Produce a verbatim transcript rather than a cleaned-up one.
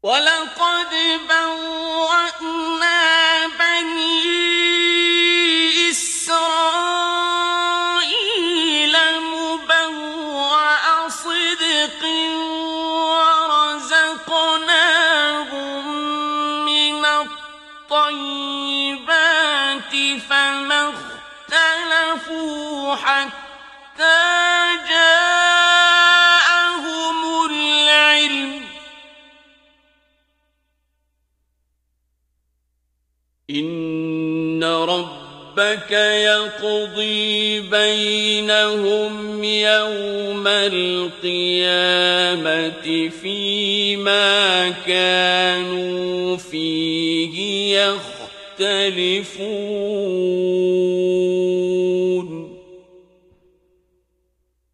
وَلَقَدْ بَوَّأْنَا بَنِي إِسْرَائِيلَ مُبَوَّأَ صِدْقٍ وَرَزَقْنَاهُم مِّنَ الطَّيِّبَاتِ فَمَا اخْتَلَفُوا حَتَّىٰ جَاءَهُمُ الْعِلْمُ ۚ إِنَّ رَبَّكَ يَقْضِي بَيْنَهُمْ يَوْمَ الْقِيَامَةِ فِيمَا كَانُوا فِيهِ يَخْتَلِفُونَ